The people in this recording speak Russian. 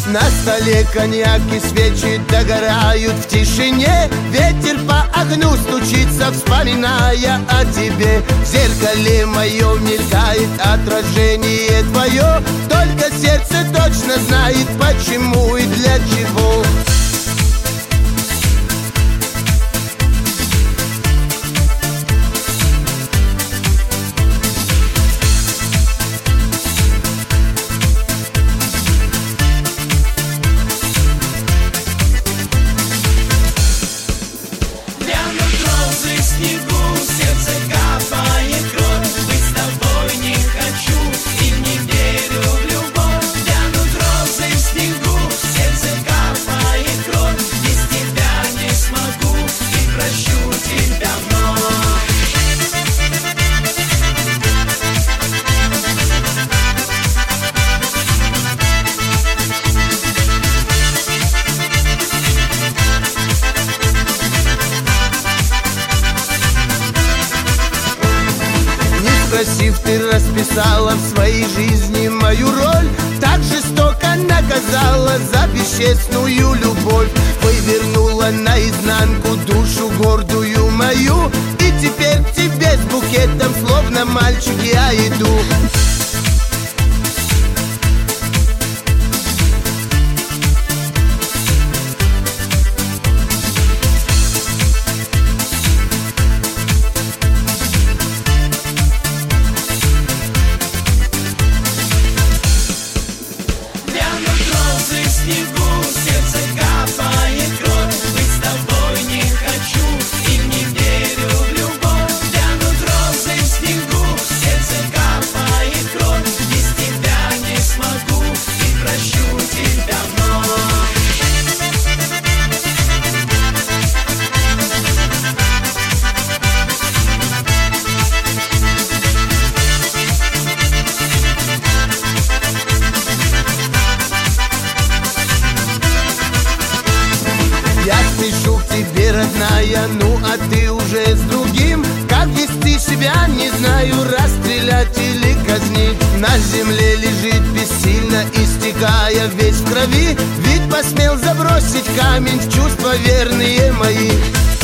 На столе коньяк и свечи догорают в тишине. Ветер по огню стучится, вспоминая о тебе. В зеркале моем мелькает отражение твое. Только сердце точно знает, почему и для чего. Спросив, ты расписала в своей жизни мою роль. Так жестоко наказала за бесчестную любовь. Вывернула наизнанку душу гордую мою. И теперь к тебе с букетом, словно мальчик, я иду. Сердце капает кровь, быть с тобой не хочу и не верю в любовь. Вянут розы в снегу, сердце капает кровь, без тебя не смогу и прощу тебя вновь. Я спешу к тебе, родная, ну а ты уже с другим. Как вести себя, не знаю, расстрелять или казнить. На земле лежит бессильно, истекая весь в крови. Ведь посмел забросить камень в чувства верные мои.